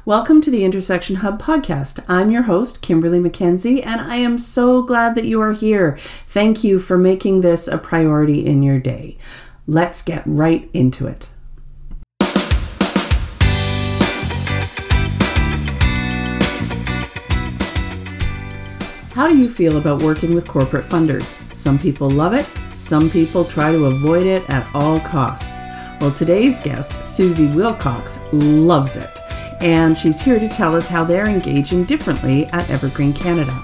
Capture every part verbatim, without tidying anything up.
Welcome to the Intersection Hub podcast. I'm your host, Kimberly McKenzie, and I am so glad that you are here. Thank you for making this a priority in your day. Let's get right into it. How do you feel about working with corporate funders? Some people love it, some people try to avoid it at all costs. Well, today's guest, Susie Wilcox, loves it. And she's here to tell us how they're engaging differently at Evergreen Canada.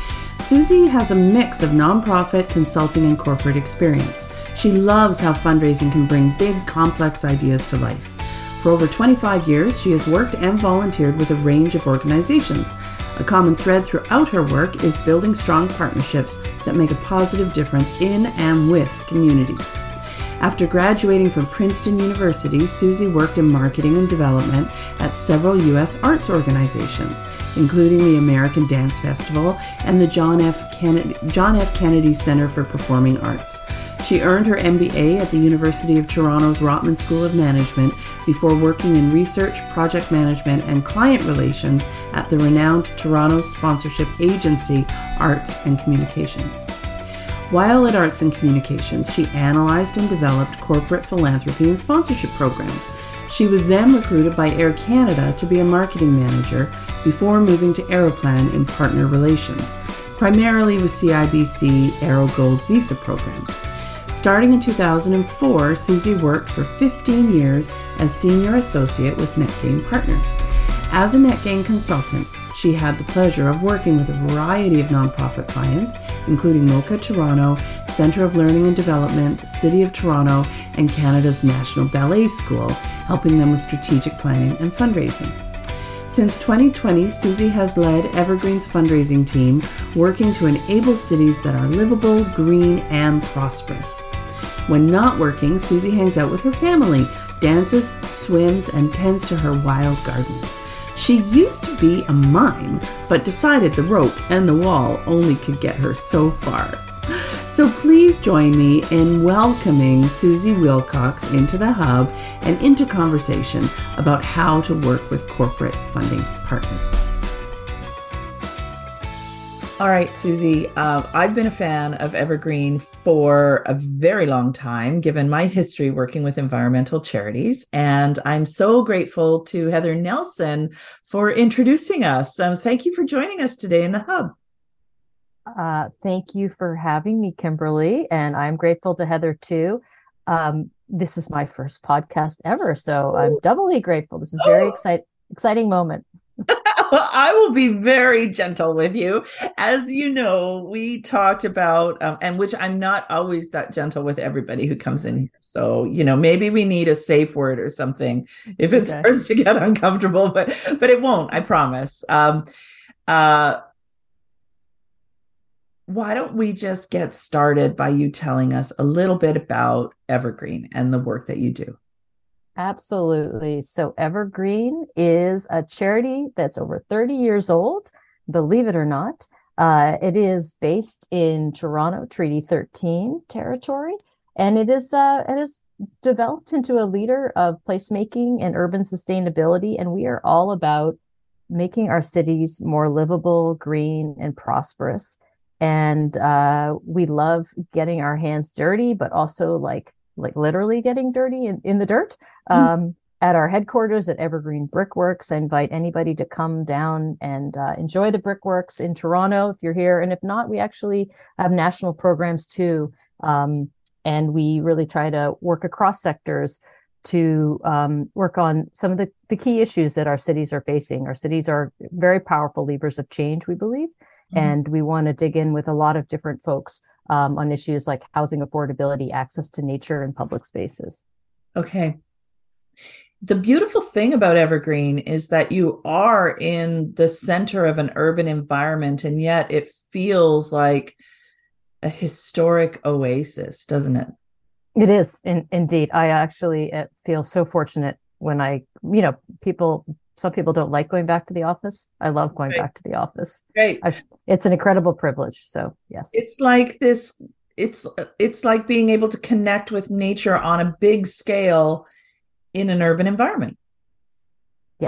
Susie has a mix of nonprofit, consulting, and corporate experience. She loves how fundraising can bring big, complex ideas to life. For over twenty-five years, she has worked and volunteered with a range of organizations. A common thread throughout her work is building strong partnerships that make a positive difference in and with communities. After graduating from Princeton University, Susie worked in marketing and development at several U S arts organizations, including the American Dance Festival and the John F. Kennedy, John F. Kennedy Center for Performing Arts. She earned her M B A at the University of Toronto's Rotman School of Management before working in research, project management, and client relations at the renowned Toronto sponsorship agency, Arts and Communications. While at Arts and Communications, she analyzed and developed corporate philanthropy and sponsorship programs. She was then recruited by Air Canada to be a marketing manager before moving to Aeroplan in partner relations, primarily with C I B C Aero Gold Visa program. Starting in two thousand four, Susie worked for fifteen years as Senior Associate with NetGain Partners. As a NetGain consultant, she had the pleasure of working with a variety of nonprofit clients, including MoCA Toronto, Centre of Learning and Development, City of Toronto, and Canada's National Ballet School, helping them with strategic planning and fundraising. Since twenty twenty, Susie has led Evergreen's fundraising team, working to enable cities that are livable, green, and prosperous. When not working, Susie hangs out with her family, dances, swims, and tends to her wild garden. She used to be a mime, but decided the rope and the wall only could get her so far. So please join me in welcoming Susie Wilcox into the Hub and into conversation about how to work with corporate funding partners. All right, Susie, uh, I've been a fan of Evergreen for a very long time, given my history working with environmental charities. And I'm so grateful to Heather Nelson for introducing us. Um, thank you for joining us today in the Hub. Uh, thank you for having me, Kimberly. And I'm grateful to Heather, too. Um, this is my first podcast ever, so I'm doubly grateful. This is a very excite- exciting moment. Well, I will be very gentle with you. As you know, we talked about, um, and which I'm not always that gentle with everybody who comes in here. So, you know, maybe we need a safe word or something if it okay. starts to get uncomfortable, but but it won't, I promise. Um, uh, why don't we just get started by you telling us a little bit about Evergreen and the work that you do? Absolutely. So Evergreen is a charity that's over thirty years old, believe it or not. Uh, it is based in Toronto Treaty thirteen territory, and it is uh, it is developed into a leader of placemaking and urban sustainability. And we are all about making our cities more livable, green, and prosperous. And uh, we love getting our hands dirty, but also like like literally getting dirty in, in the dirt. Um, mm. At our headquarters at Evergreen Brickworks, I invite anybody to come down and uh, enjoy the Brickworks in Toronto if you're here. And if not, we actually have national programs too. Um, and we really try to work across sectors to um, work on some of the, the key issues that our cities are facing. Our cities are very powerful levers of change, we believe. Mm. And we want to dig in with a lot of different folks Um, on issues like housing affordability, access to nature, and public spaces. Okay. The beautiful thing about Evergreen is that you are in the center of an urban environment, and yet it feels like a historic oasis, doesn't it? It is, in, indeed. I actually uh, feel so fortunate when I, you know, people, some people don't like going back to the office. I love going right. back to the office. Right. I've, it's an incredible privilege. So yes. It's like this, it's, it's like being able to connect with nature on a big scale in an urban environment. Yes.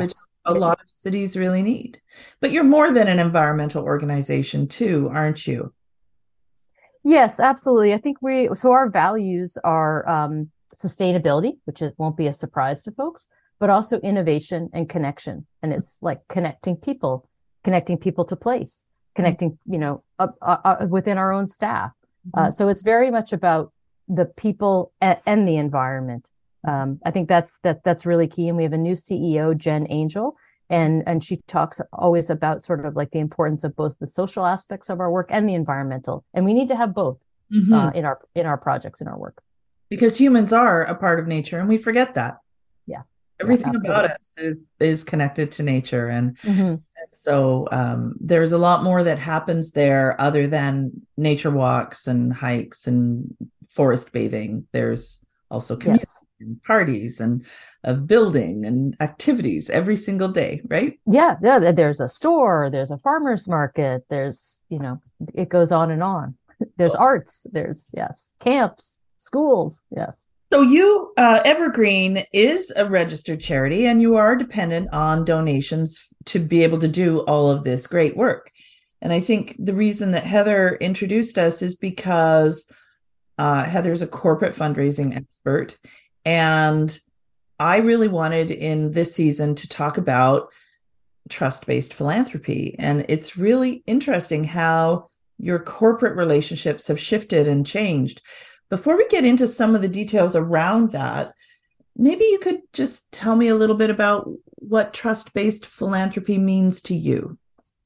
a lot of cities really need. But you're more than an environmental organization too, aren't you? Yes, absolutely. I think we, so our values are um, sustainability, which it won't be a surprise to folks, but also innovation and connection. And it's like connecting people, connecting people to place, connecting, you know, uh, uh, within our own staff. Uh, so it's very much about the people and, and the environment. Um, I think that's that that's really key. And we have a new C E O, Jen Angel, and and she talks always about sort of like the importance of both the social aspects of our work and the environmental. And we need to have both Mm-hmm. uh, in our in our projects, in our work. Because humans are a part of nature and we forget that. Yeah. Everything Yeah, about us is is connected to nature. And mm-hmm. so um, there's a lot more that happens there other than nature walks and hikes and forest bathing. There's also community Yes. and parties and a building and activities every single day, right? Yeah, yeah. There's a store, there's a farmer's market, there's, you know, it goes on and on. There's arts, there's, yes, camps, schools, yes. So you, uh, Evergreen is a registered charity and you are dependent on donations to be able to do all of this great work. And I think the reason that Heather introduced us is because uh, Heather's a corporate fundraising expert. And I really wanted in this season to talk about trust-based philanthropy. And it's really interesting how your corporate relationships have shifted and changed. Before we get into some of the details around that, maybe you could just tell me a little bit about what trust-based philanthropy means to you.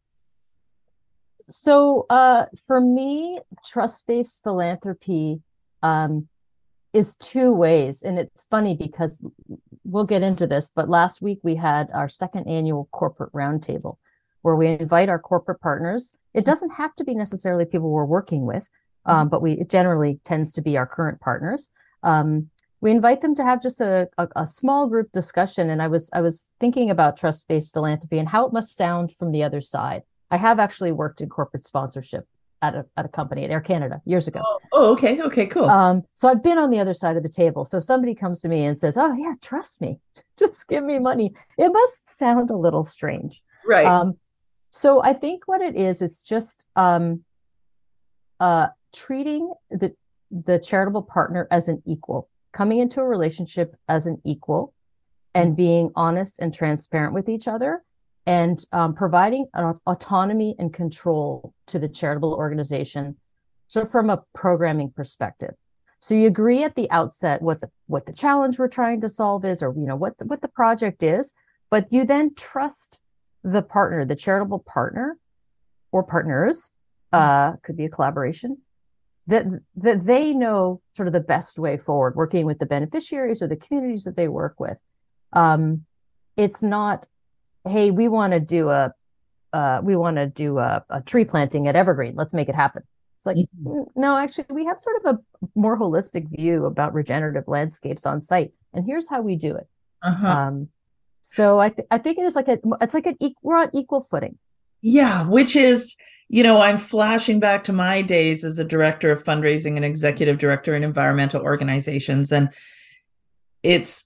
So uh, for me, trust-based philanthropy um, is two ways. And it's funny because we'll get into this, but last week we had our second annual corporate roundtable where we invite our corporate partners. It doesn't have to be necessarily people we're working with, um, but we it generally tends to be our current partners. Um, we invite them to have just a, a, a small group discussion. And I was I was thinking about trust-based philanthropy and how it must sound from the other side. I have actually worked in corporate sponsorship at a at a company at Air Canada years ago. Oh, oh okay, okay, cool. Um, so I've been on the other side of the table. So if somebody comes to me and says, "Oh yeah, trust me, just give me money," it must sound a little strange, right? Um, so I think what it is, it's just um, uh, treating the the charitable partner as an equal, coming into a relationship as an equal, and being honest and transparent with each other, and um, providing an autonomy and control to the charitable organization, so from a programming perspective. So you agree at the outset what the what the challenge we're trying to solve is, or you know what the, what the project is, but you then trust the partner, the charitable partner or partners, uh, could be a collaboration, that that they know sort of the best way forward, working with the beneficiaries or the communities that they work with. Um, it's not, hey, we want to do a uh, we want to do a, a tree planting at Evergreen. Let's make it happen. It's like, mm-hmm. no, actually, we have sort of a more holistic view about regenerative landscapes on site, and here's how we do it. Uh-huh. Um, so I th- I think it is like a it's like an e- we're on equal footing. Yeah, which is, you know, I'm flashing back to my days as a director of fundraising and executive director in environmental organizations, and it's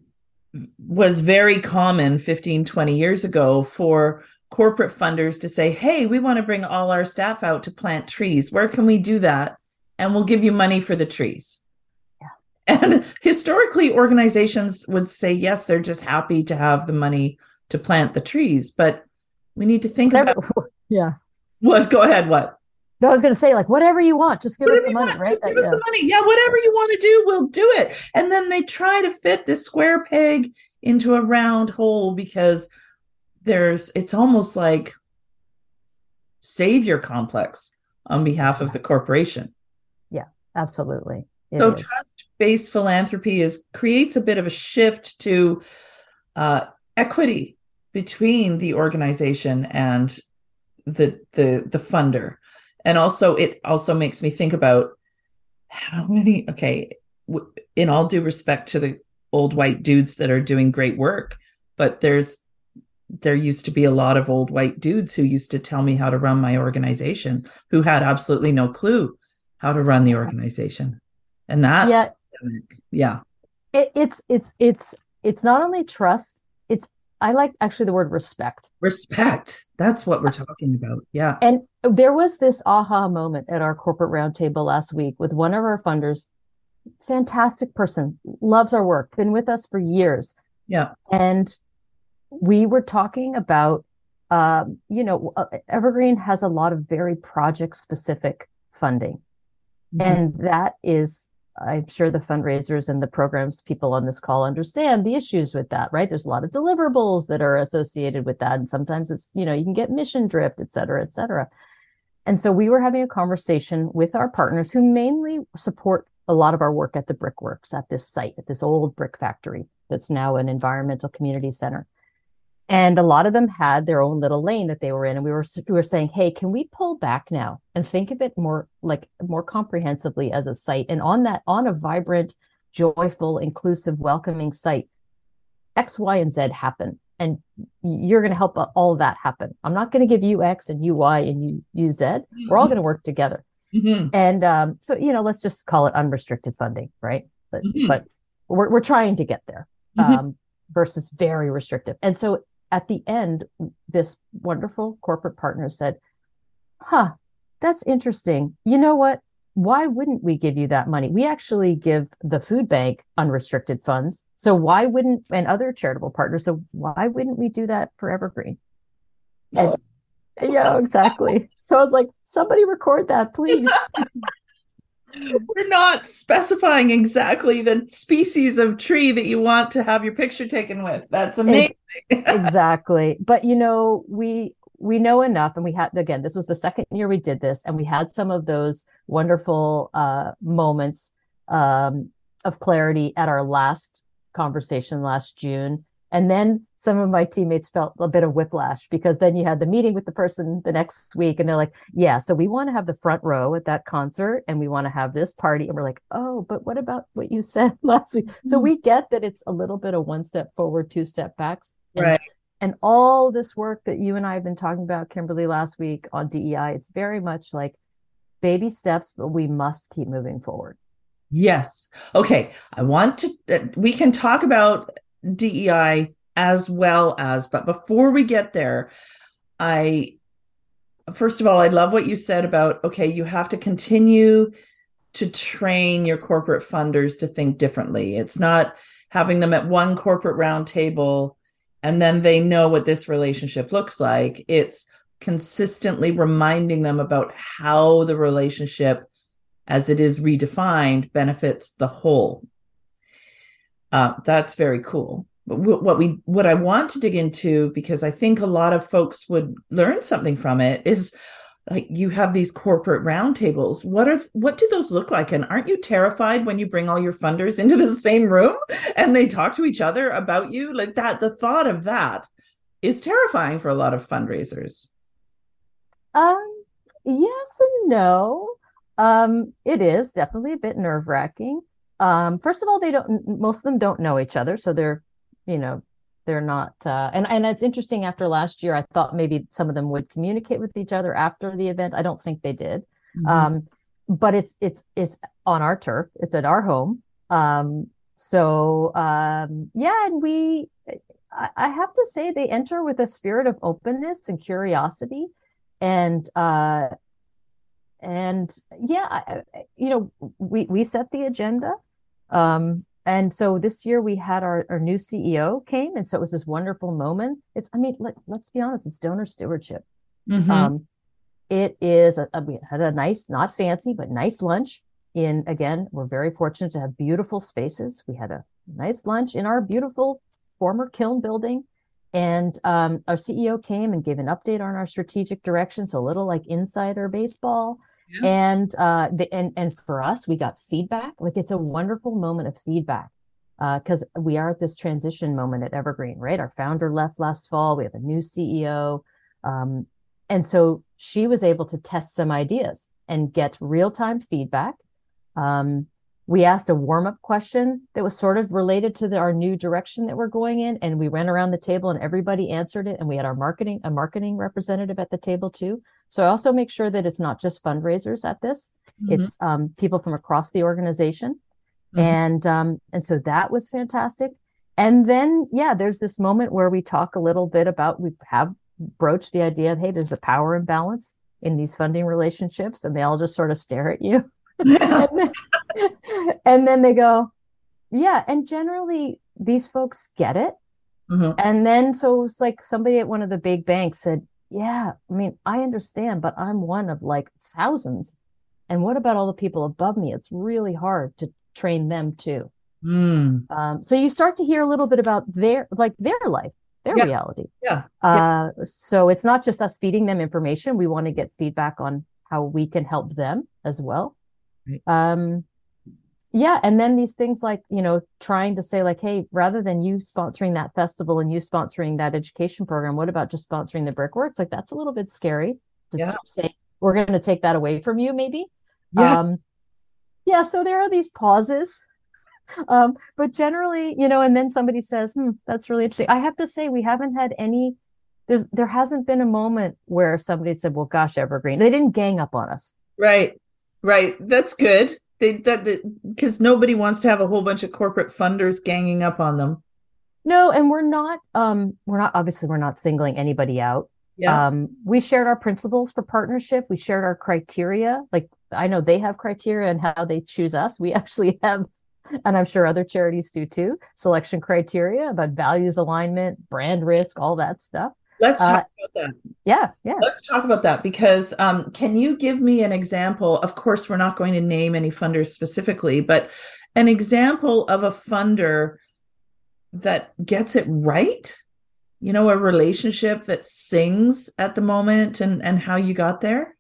was very common fifteen, twenty years ago for corporate funders to say, hey, we want to bring all our staff out to plant trees. Where can we do that? And we'll give you money for the trees. And historically, organizations would say, yes, they're just happy to have the money to plant the trees. But we need to think whatever, about... Yeah. What? Go ahead. What? No, I was going to say, like, whatever you want, just give whatever us the money, want, right? Just give uh, us yeah. the money. Yeah, whatever you want to do, we'll do it. And then they try to fit this square peg into a round hole because there's, it's almost like savior complex on behalf of the corporation. Yeah, absolutely. It so is. Trust-based philanthropy is creates a bit of a shift to uh, equity between the organization and the the the funder, and also it also makes me think about how many. Okay, w- in all due respect to the old white dudes that are doing great work, but there's there used to be a lot of old white dudes who used to tell me how to run my organization, who had absolutely no clue how to run the organization. And that's, yeah, yeah. It, it's, it's, it's, it's not only trust, it's I like actually the word respect. Respect. That's what we're talking about. Yeah. And there was this aha moment at our corporate roundtable last week with one of our funders, fantastic person, loves our work, been with us for years. Yeah. And we were talking about, um, you know, Evergreen has a lot of very project specific funding. Mm-hmm. And that is, I'm sure the fundraisers and the programs people on this call understand the issues with that, right? There's a lot of deliverables that are associated with that. And sometimes it's, you know, you can get mission drift, et cetera, et cetera. And so we were having a conversation with our partners who mainly support a lot of our work at the Brickworks at this site, at this old brick factory that's now an environmental community center. And a lot of them had their own little lane that they were in. And we were, we were saying, hey, can we pull back now and think of it more like more comprehensively as a site? And on that, on a vibrant, joyful, inclusive, welcoming site, X, Y, and Z happen. And you're going to help all of that happen. I'm not going to give you X and you Y and you, you Z. Mm-hmm. We're all going to work together. Mm-hmm. And um, so, you know, let's just call it unrestricted funding, right? But, mm-hmm. but we're, we're trying to get there um, mm-hmm. versus very restrictive. And so at the end, this wonderful corporate partner said, huh, that's interesting. You know what? Why wouldn't we give you that money? We actually give the food bank unrestricted funds. So why wouldn't, and other charitable partners, so why wouldn't we do that for Evergreen? And, yeah, exactly. So I was like, somebody record that, please. We're not specifying exactly the species of tree that you want to have your picture taken with. That's amazing. Exactly. But, you know, we we know enough. And we had, again, this was the second year we did this. And we had some of those wonderful uh, moments um, of clarity at our last conversation last June. And then some of my teammates felt a bit of whiplash because then you had the meeting with the person the next week and they're like, yeah, so we want to have the front row at that concert and we want to have this party. And we're like, oh, but what about what you said last week? Mm-hmm. So we get that it's a little bit of one step forward, two step backs. And, right. And all this work that you and I have been talking about, Kimberly, last week on D E I, it's very much like baby steps, but we must keep moving forward. Yes. Okay. I want to, uh, we can talk about D E I as well as, but before we get there, I, first of all, I love what you said about, okay, you have to continue to train your corporate funders to think differently. It's not having them at one corporate roundtable and then they know what this relationship looks like. It's consistently reminding them about how the relationship, as it is redefined, benefits the whole. Uh, that's very cool. But what we, what I want to dig into, because I think a lot of folks would learn something from it, is like you have these corporate roundtables. What are, what do those look like? And aren't you terrified when you bring all your funders into the same room and they talk to each other about you? Like that, the thought of that is terrifying for a lot of fundraisers. Um, yes and no. Um, it is definitely a bit nerve-wracking. Um, first of all, they don't, most of them don't know each other. So they're, you know, they're not, uh, and, and it's interesting after last year, I thought maybe some of them would communicate with each other after the event. I don't think they did. Mm-hmm. Um, but it's, it's, it's on our turf. It's at our home. Um, so, um, yeah, and we, I, I have to say they enter with a spirit of openness and curiosity and, uh, and yeah, I, you know, we, we set the agenda. Um, and so this year we had our, our new C E O came. And so it was this wonderful moment. It's, I mean, let, let's be honest, it's donor stewardship. Mm-hmm. Um, it is, a, a, we had a nice, not fancy, but nice lunch in, again, we're very fortunate to have beautiful spaces. We had a nice lunch in our beautiful former kiln building. And um, our C E O came and gave an update on our strategic direction. So a little like insider baseball. Yeah. And uh, the, and and for us, we got feedback. Like it's a wonderful moment of feedback because uh, we are at this transition moment at Evergreen, right? Our founder left last fall. We have a new C E O, um, and so she was able to test some ideas and get real time feedback. Um, we asked a warm up question that was sort of related to the, our new direction that we're going in, and we ran around the table and everybody answered it. And we had our marketing a marketing representative at the table too. So I also make sure that it's not just fundraisers at this, mm-hmm. it's um, people from across the organization. Mm-hmm. And um, and so that was fantastic. And then, yeah, there's this moment where we talk a little bit about, we have broached the idea of, hey, there's a power imbalance in these funding relationships, and they all just sort of stare at you. and, then, and then they go, yeah. And generally, these folks get it. Mm-hmm. And then, so it's like somebody at one of the big banks said, yeah, I mean, I understand, but I'm one of like thousands. And what about all the people above me? It's really hard to train them too. Mm. Um, so you start to hear a little bit about their, like their life, their yeah. reality. Yeah. Uh, yeah. So it's not just us feeding them information. We want to get feedback on how we can help them as well. Right. Um, yeah. And then these things like, you know, trying to say like, hey, rather than you sponsoring that festival and you sponsoring that education program, what about just sponsoring the Brickworks? Like, that's a little bit scary to yeah. say, we're going to take that away from you, maybe. Yeah. Um, yeah. So there are these pauses. Um, but generally, you know, and then somebody says, hmm, that's really interesting. I have to say, we haven't had any, there's, there hasn't been a moment where somebody said, well, gosh, Evergreen, they didn't gang up on us. Right. Right. That's good. They, that, because nobody wants to have a whole bunch of corporate funders ganging up on them. No. And we're not, um, we're not, obviously we're not singling anybody out. Yeah. Um, we shared our principles for partnership. We shared our criteria. Like, I know they have criteria and how they choose us. We actually have, and I'm sure other charities do too, selection criteria about values alignment, brand risk, all that stuff. Let's talk uh, about that. Yeah, yeah. Let's talk about that because um, can you give me an example? Of course, we're not going to name any funders specifically, but an example of a funder that gets it right? You know, a relationship that sings at the moment and, and how you got there?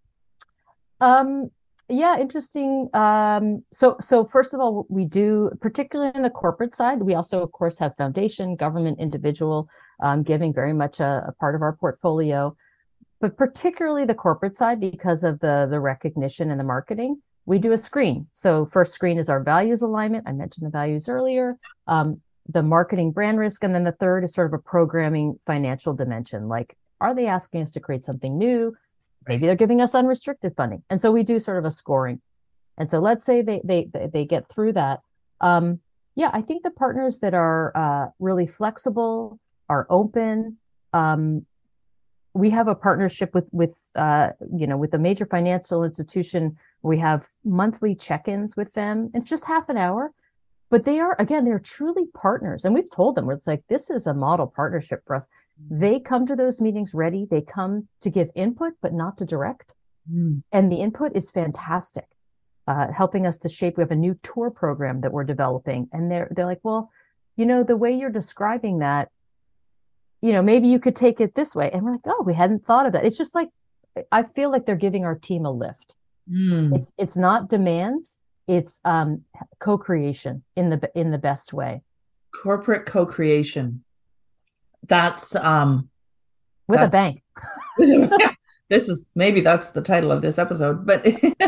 Um. Yeah, interesting. Um, so, so first of all, we do, particularly in the corporate side, we also, of course, have foundation, government, individual um, giving, very much a, a part of our portfolio. But particularly the corporate side, because of the the recognition and the marketing, we do a screen. So first screen is our values alignment. I mentioned the values earlier. Um, the marketing brand risk, and then the third is sort of a programming financial dimension. Like, are they asking us to create something new? Maybe they're giving us unrestricted funding. And so we do sort of a scoring. And so let's say they they they get through that. Um, yeah, I think the partners that are uh, really flexible, are open. Um, we have a partnership with with uh, you know with a major financial institution. We have monthly check-ins with them. It's just half an hour, but they are, again, they're truly partners. And we've told them, we're like, this is a model partnership for us. They come to those meetings ready. They come to give input, but not to direct. Mm. And the input is fantastic, uh, helping us to shape. We have a new tour program that we're developing. And they're, they're like, well, you know, the way you're describing that, you know, maybe you could take it this way. And we're like, oh, we hadn't thought of that. It's just like, I feel like they're giving our team a lift. Mm. It's, it's not demands. It's um, co-creation in the, in the best way. Corporate co-creation. That's um with that's, a bank. This is maybe that's the title of this episode, but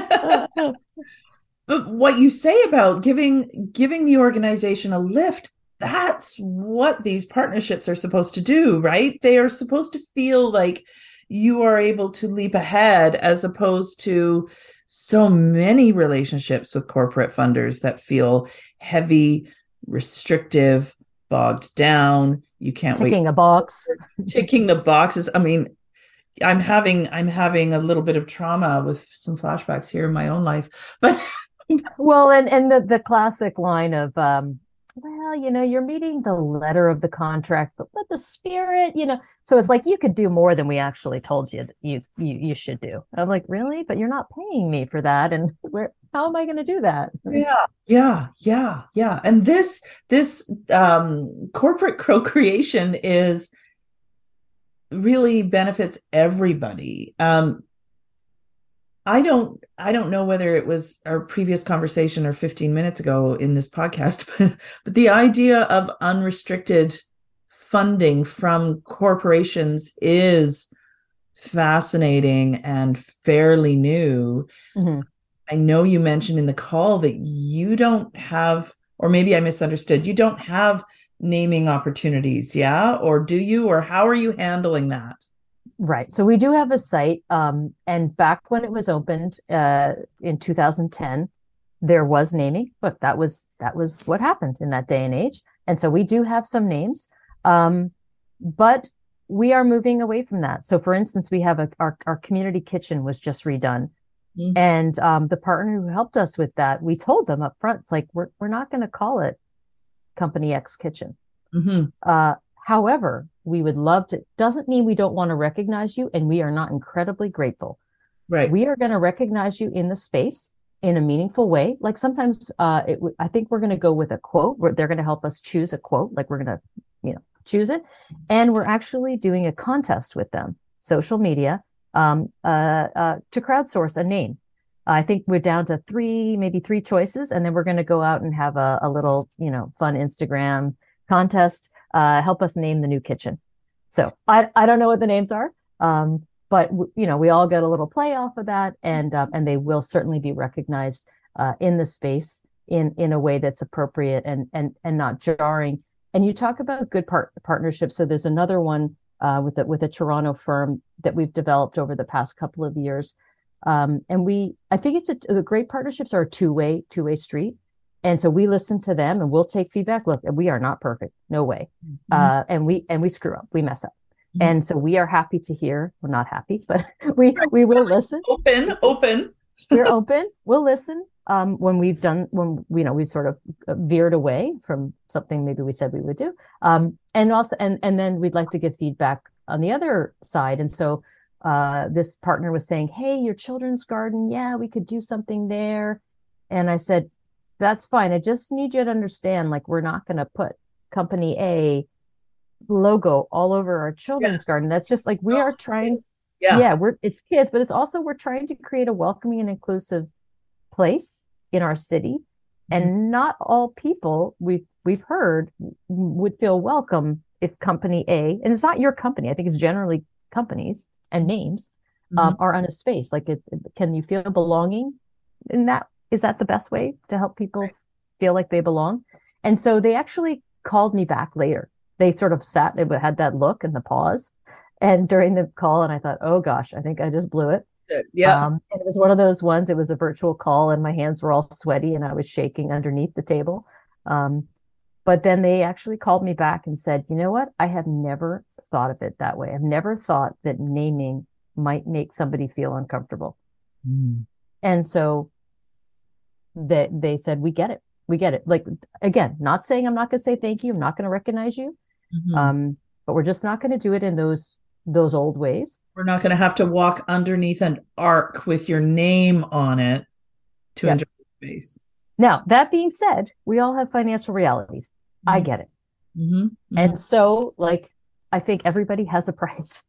but what you say about giving giving the organization a lift, that's what these partnerships are supposed to do, right? They are supposed to feel like you are able to leap ahead, as opposed to so many relationships with corporate funders that feel heavy, restrictive, bogged down. You can't ticking wait. Ticking a box. Ticking the boxes. I mean, I'm having I'm having a little bit of trauma with some flashbacks here in my own life. But well, and and the, the classic line of um, well, you know, you're meeting the letter of the contract, but with the spirit, you know. So it's like, you could do more than we actually told you you you, you should do. I'm like, really? But you're not paying me for that. And where how am I going to do that? Yeah, yeah, yeah, yeah. And this this um, corporate co-creation is really benefits everybody. Um, I don't I don't know whether it was our previous conversation or fifteen minutes ago in this podcast, but, but the idea of unrestricted funding from corporations is fascinating and fairly new. Mm-hmm. I know you mentioned in the call that you don't have, or maybe I misunderstood, you don't have naming opportunities, yeah? Or do you, or how are you handling that? Right. So we do have a site. Um, and back when it was opened uh, in two thousand ten, there was naming, but that was that was what happened in that day and age. And so we do have some names, um, but we are moving away from that. So for instance, we have a, our, our community kitchen was just redone. Mm-hmm. And um, the partner who helped us with that, we told them up front, it's like, we're, we're not going to call it Company X Kitchen. Mm-hmm. Uh, however, we would love to, doesn't mean we don't want to recognize you, and we are not incredibly grateful. Right. We are going to recognize you in the space in a meaningful way. Like sometimes uh, it w- I think we're going to go with a quote where they're going to help us choose a quote. Like we're going to, you know, choose it. And we're actually doing a contest with them, social media, um, uh, uh, to crowdsource a name. I think we're down to three, maybe three choices. And then we're going to go out and have a, a little, you know, fun Instagram contest, uh, help us name the new kitchen. So I, I don't know what the names are. Um, But, you know, we all get a little play off of that, and uh, and they will certainly be recognized uh, in the space in in a way that's appropriate and and and not jarring. And you talk about good part partnerships. So there's another one uh, with a, with a Toronto firm that we've developed over the past couple of years. Um, and we, I think it's a, the great partnerships are a two way two way street. And so we listen to them and we'll take feedback. Look, we are not perfect, no way. Mm-hmm. Uh, and we and we screw up, we mess up. Mm-hmm. And so we are happy to hear, we're not happy, but we, we will listen. Open, open. We're open. We'll listen um, when we've done, when, you know, we've sort of veered away from something maybe we said we would do. Um, and also, and, and then we'd like to give feedback on the other side. And so uh, this partner was saying, hey, your children's garden, yeah, we could do something there. And I said, that's fine. I just need you to understand, like, we're not going to put Company A logo all over our children's yeah. garden. That's just like, we are trying, yeah. yeah, we're, it's kids, but it's also, we're trying to create a welcoming and inclusive place in our city. Mm-hmm. And not all people we've, we've heard would feel welcome if Company A, and it's not your company, I think it's generally companies and names, mm-hmm. um, are on a space. Like, it, it, can you feel belonging in that? Is that the best way to help people right. feel like they belong? And so they actually called me back later. They sort of sat, it had that look and the pause. And during the call, and I thought, oh gosh, I think I just blew it. Yeah. Um, and it was one of those ones, it was a virtual call and my hands were all sweaty and I was shaking underneath the table. Um, but then they actually called me back and said, you know what? I have never thought of it that way. I've never thought that naming might make somebody feel uncomfortable. Mm. And so they, they said, we get it. We get it. Like, again, not saying I'm not going to say thank you. I'm not going to recognize you. Mm-hmm. Um, but we're just not going to do it in those those old ways. We're not going to have to walk underneath an arc with your name on it to yep. enjoy the space. Now, that being said, we all have financial realities. Mm-hmm. I get it. Mm-hmm. Mm-hmm. And so, like, I think everybody has a price.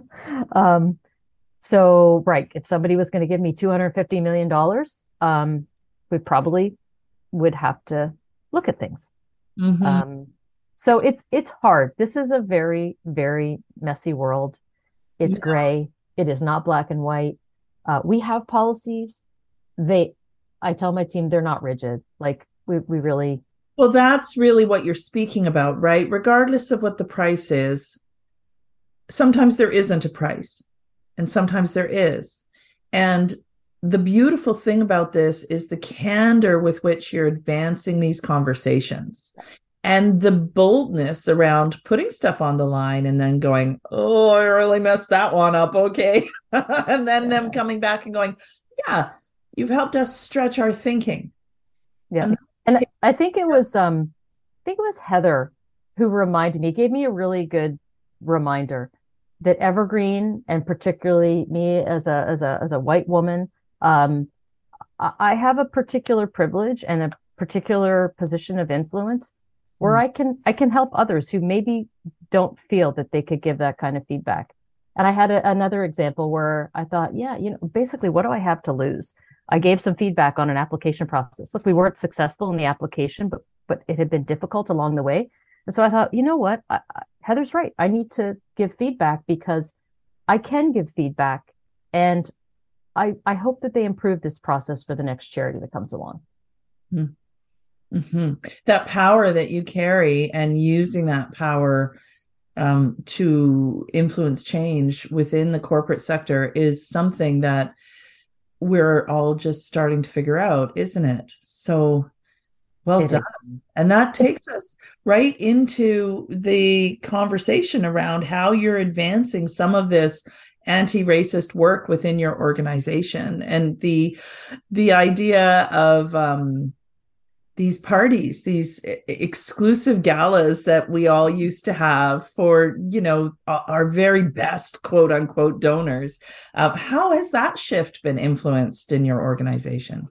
um, so, right, if somebody was going to give me two hundred fifty million dollars, um, we probably would have to look at things. Mm-hmm. Um, so it's it's hard. This is a very, very messy world. It's yeah. gray. It is not black and white. Uh, we have policies. They, I tell my team, they're not rigid. Like, we we really. Well, that's really what you're speaking about, right? Regardless of what the price is, sometimes there isn't a price, and sometimes there is. And the beautiful thing about this is the candor with which you're advancing these conversations and the boldness around putting stuff on the line and then going, oh, I really messed that one up. Okay. And then yeah. them coming back and going, yeah, you've helped us stretch our thinking. Yeah. And, and I think it was, um, I think it was Heather who reminded me, gave me a really good reminder that Evergreen, and particularly me as a, as a, as a white woman, Um, I have a particular privilege and a particular position of influence where mm. I can I can help others who maybe don't feel that they could give that kind of feedback. And I had a, another example where I thought, yeah, you know, basically, what do I have to lose? I gave some feedback on an application process. Look, we weren't successful in the application, but but it had been difficult along the way. And so I thought, you know what, I, I, Heather's right. I need to give feedback because I can give feedback, and I, I hope that they improve this process for the next charity that comes along. Mm-hmm. That power that you carry and using that power um, to influence change within the corporate sector is something that we're all just starting to figure out, isn't it? So, Well It done. is. And that takes us right into the conversation around how you're advancing some of this anti-racist work within your organization, and the the idea of um, these parties, these exclusive galas that we all used to have for, you know, our very best quote unquote donors. Uh, how has that shift been influenced in your organization?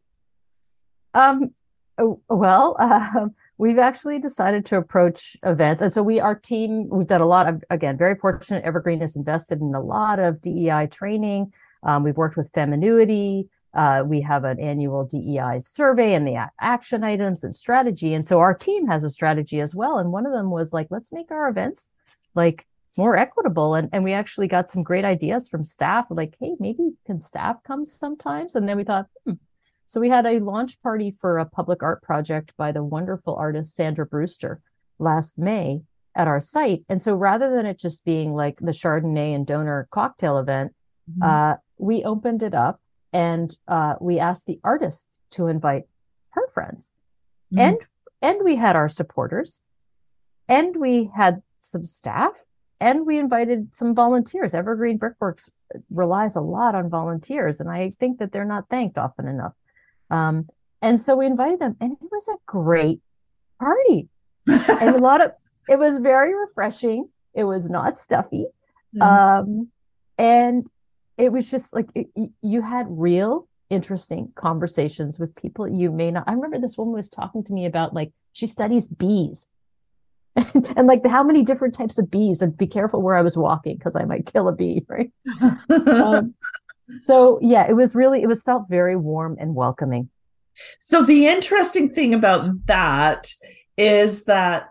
Um, oh, well, uh, we've actually decided to approach events. And so we, our team, we've done a lot of, again, very fortunate. Evergreen has invested in a lot of D E I training. Um, we've worked with Feminuity. Uh, we have an annual D E I survey and the action items and strategy. And so our team has a strategy as well. And one of them was like, let's make our events like more equitable. And, and we actually got some great ideas from staff, like, hey, maybe can staff come sometimes? And then we thought, hmm. So we had a launch party for a public art project by the wonderful artist Sandra Brewster last May at our site. And so rather than it just being like the Chardonnay and donor cocktail event, mm-hmm. uh, we opened it up and uh, we asked the artist to invite her friends. Mm-hmm. And and we had our supporters, and we had some staff, and we invited some volunteers. Evergreen Brickworks relies a lot on volunteers, and I think that they're not thanked often enough. Um, and so we invited them, and it was a great party. And a lot of, it was very refreshing. It was not stuffy. Mm-hmm. Um, and it was just like, it, you had real interesting conversations with people you may not. I remember this woman was talking to me about, like, she studies bees and, and like how many different types of bees, and be careful where I was walking because I might kill a bee. Right. um, So yeah, it was really, it was felt very warm and welcoming. So the interesting thing about that is that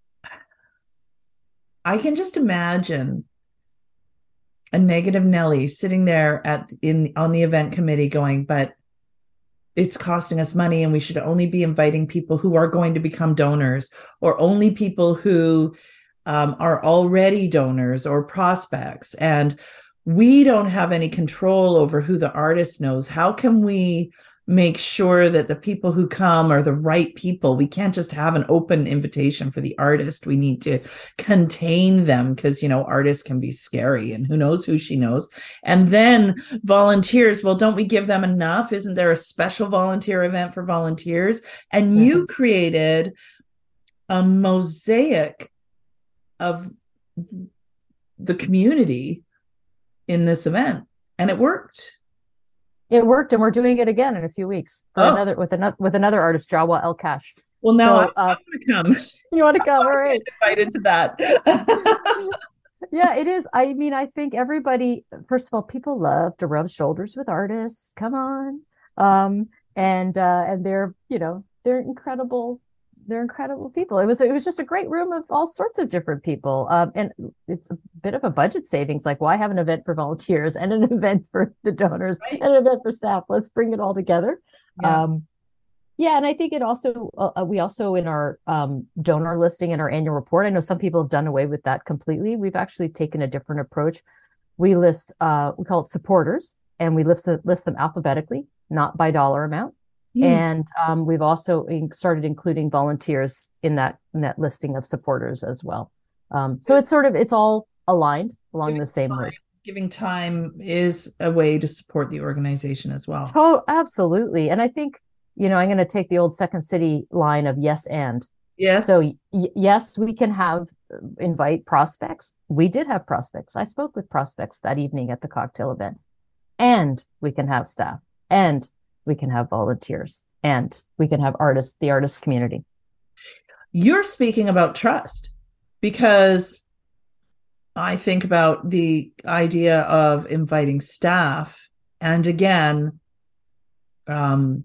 I can just imagine a negative Nelly sitting there at in on the event committee going, but it's costing us money and we should only be inviting people who are going to become donors, or only people who um, are already donors or prospects. And we don't have any control over who the artist knows. How can we make sure that the people who come are the right people? We can't just have an open invitation for the artist. We need to contain them because, you know, artists can be scary, and who knows who she knows. And then volunteers, well, don't we give them enough? Isn't there a special volunteer event for volunteers? And mm-hmm. you created a mosaic of the community in this event, and it worked. It worked, and we're doing it again in a few weeks for oh. another with another with another artist, Jawa El Kash. Well, now so, I, uh, I want to come. You want to come? All right, invited to that. Yeah, it is. I mean, I think everybody. First of all, people love to rub shoulders with artists. Come on, um, and uh, and they're you know they're incredible. They're incredible people. It was it was just a great room of all sorts of different people. Um, and it's a bit of a budget savings. Like, why have an event for volunteers and an event for the donors right. and an event for staff? Let's bring it all together. Yeah. Um, yeah, and I think it also uh, we also in our um, donor listing in our annual report. I know some people have done away with that completely. We've actually taken a different approach. We list uh, we call it supporters, and we list list them alphabetically, not by dollar amount. Mm. And um, we've also in- started including volunteers in that in that listing of supporters as well. Um, so it's sort of it's all aligned along giving the same route. Giving time is a way to support the organization as well. Oh, absolutely. And I think you know I'm going to take the old Second City line of yes and yes. So y- yes, we can have invite prospects. We did have prospects. I spoke with prospects that evening at the cocktail event, and we can have staff, and we can have volunteers, and we can have artists, the artist community. You're speaking about trust, because I think about the idea of inviting staff. And again, um,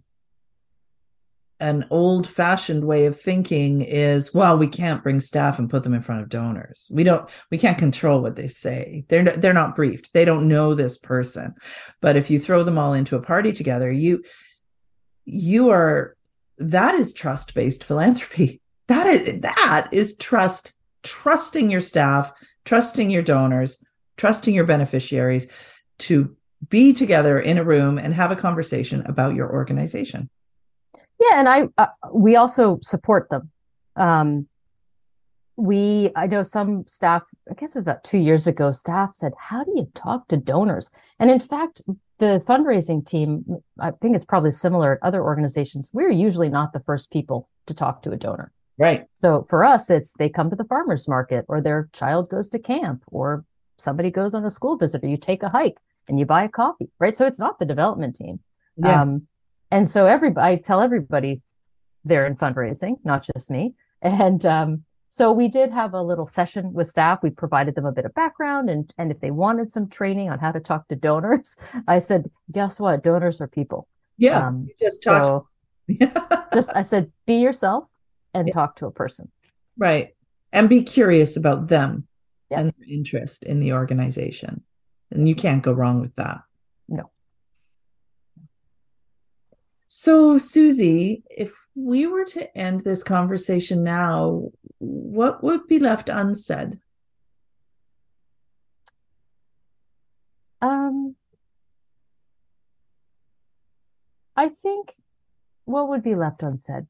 an old fashioned way of thinking is, well, we can't bring staff and put them in front of donors. We don't, we can't control what they say. They're, they're not briefed. They don't know this person. But if you throw them all into a party together, you, you are, that is trust-based philanthropy. That is, that is trust, trusting your staff, trusting your donors, trusting your beneficiaries to be together in a room and have a conversation about your organization. Yeah, and I uh, we also support them. Um, we I know some staff, I guess it was about two years ago, staff said, "How do you talk to donors?" And in fact, the fundraising team, I think it's probably similar at other organizations. We're usually not the first people to talk to a donor. Right. So for us, it's they come to the farmer's market, or their child goes to camp, or somebody goes on a school visit, or you take a hike and you buy a coffee, right? So it's not the development team. Yeah. Um, and so everybody, I tell everybody they're in fundraising, not just me. And um, so we did have a little session with staff. We provided them a bit of background, and and if they wanted some training on how to talk to donors, I said, guess what? Donors are people. Yeah. Um, just talk. So just, I said, be yourself and yeah. talk to a person. Right. And be curious about them yeah. and their interest in the organization. And you can't go wrong with that. No. So, Susie, if we were to end this conversation now, what would be left unsaid? Um, I think what would be left unsaid?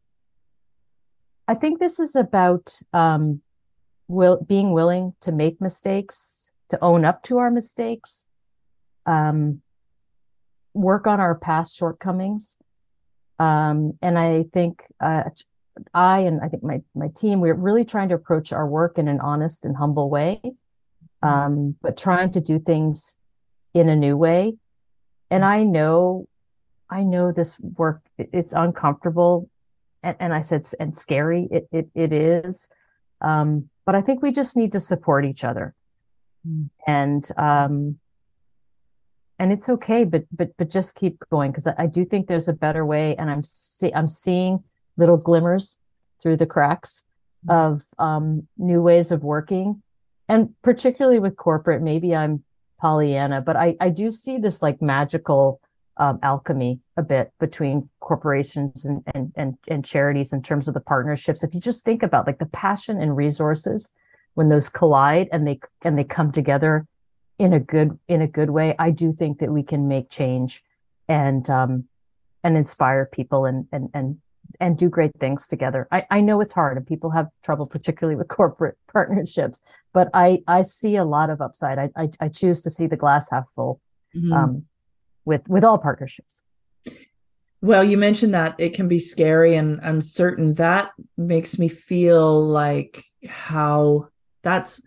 I think this is about um, will being willing to make mistakes, to own up to our mistakes, um, work on our past shortcomings. Um, and I think uh, I and I think my my team, we're really trying to approach our work in an honest and humble way, um, but trying to do things in a new way. And I know, I know this work, it's uncomfortable. And, and I said, and scary, it it it is. Um, but I think we just need to support each other. Mm. And um, and it's okay, but but but just keep going, because I, I do think there's a better way, and I'm see, I'm seeing little glimmers through the cracks mm. of um, new ways of working, and particularly with corporate. Maybe I'm Pollyanna, but I I do see this like magical Um, alchemy a bit between corporations and, and and and charities in terms of the partnerships. If you just think about like the passion and resources, when those collide and they and they come together in a good in a good way, I do think that we can make change and um and inspire people and and and and do great things together. I, I know it's hard and people have trouble, particularly with corporate partnerships, but I I see a lot of upside. I I, I choose to see the glass half full. Mm-hmm. Um, with with all partnerships. Well, you mentioned that it can be scary and uncertain. That makes me feel like how that's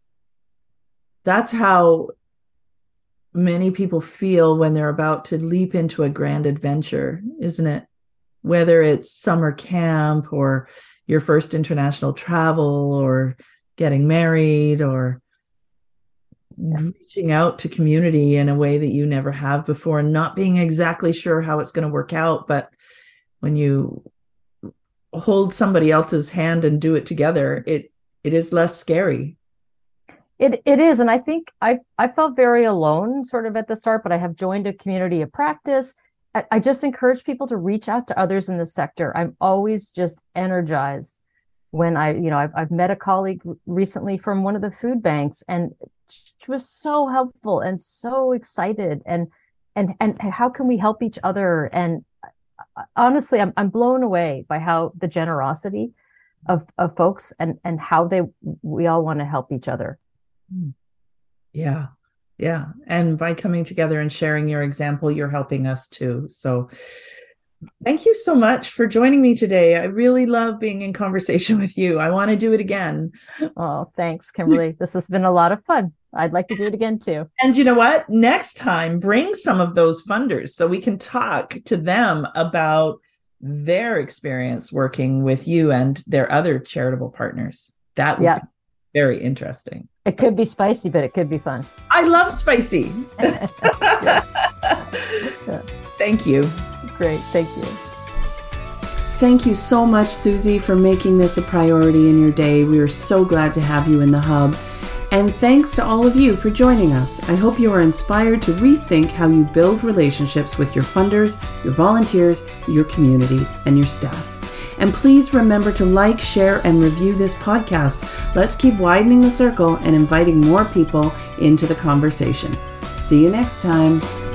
that's how many people feel when they're about to leap into a grand adventure, isn't it? Whether it's summer camp or your first international travel or getting married or reaching out to community in a way that you never have before and not being exactly sure how it's going to work out. But when you hold somebody else's hand and do it together, it it is less scary. It it is. And I think I, I felt very alone sort of at the start, but I have joined a community of practice. I, I just encourage people to reach out to others in the sector. I'm always just energized when I, you know, I've, I've met a colleague recently from one of the food banks, and she was so helpful and so excited. And and and how can we help each other? And honestly, I'm I'm blown away by how the generosity of of folks and and how they we all want to help each other. Yeah, yeah. And by coming together and sharing your example, you're helping us too. So thank you so much for joining me today. I really love being in conversation with you. I want to do it again. Oh, thanks, Kimberly. This has been a lot of fun. I'd like to do it again too. And you know what? Next time, bring some of those funders so we can talk to them about their experience working with you and their other charitable partners. That would yeah. be very interesting. It could be spicy, but it could be fun. I love spicy. yeah. Yeah. Thank you. Great. Thank you. Thank you so much, Susie, for making this a priority in your day. We are so glad to have you in the hub. And thanks to all of you for joining us. I hope you are inspired to rethink how you build relationships with your funders, your volunteers, your community, and your staff. And please remember to like, share, and review this podcast. Let's keep widening the circle and inviting more people into the conversation. See you next time.